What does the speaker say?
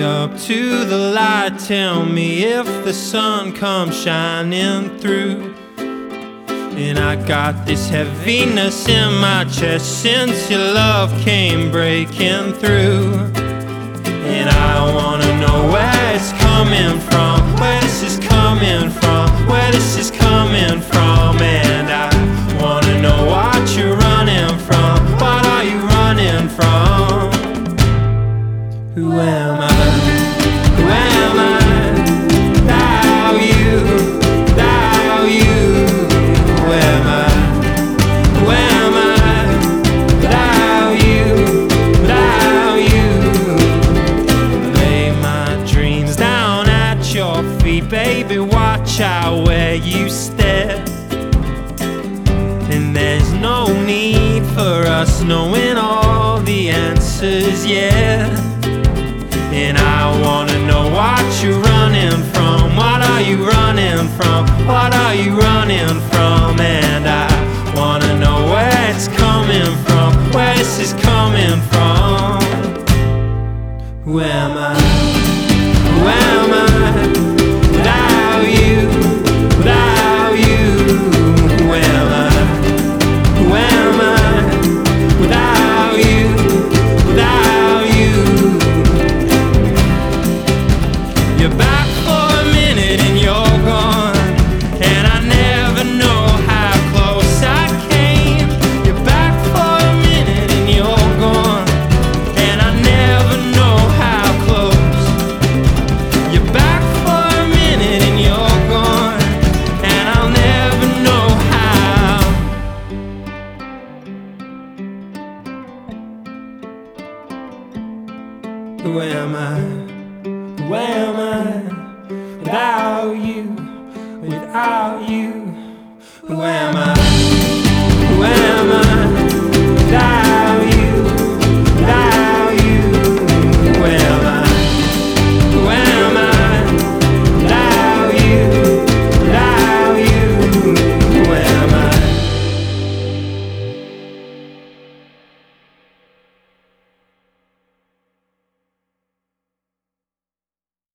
up to the light. Tell me if the sun comes shining through. And I got this heaviness in my chest since your love came breaking through. And I wanna know where it's coming from, where this is coming from, where this is coming from. And I wanna know what you're running from, what are you running from? Who am I? Who am I? Without you, without you. Who am I? Who am I? Without you, without you. Lay my dreams down at your feet, baby, watch out where you step. And there's no need for us knowing all the answers yet. And I wanna know what you're running from, what are you running from, what are you running from? And I wanna know where it's coming from, where this is coming from. Who am I? Who am I? Without you, without you. Who am I? Who am I? Without you, without you. You're back for a minute and you're gone, and I never know how close I came. You're back for a minute and you're gone, and I never know how close. You're back for a minute and you're gone, and I'll never know how. Who am I? Who am I? Without you, without you. Who am I?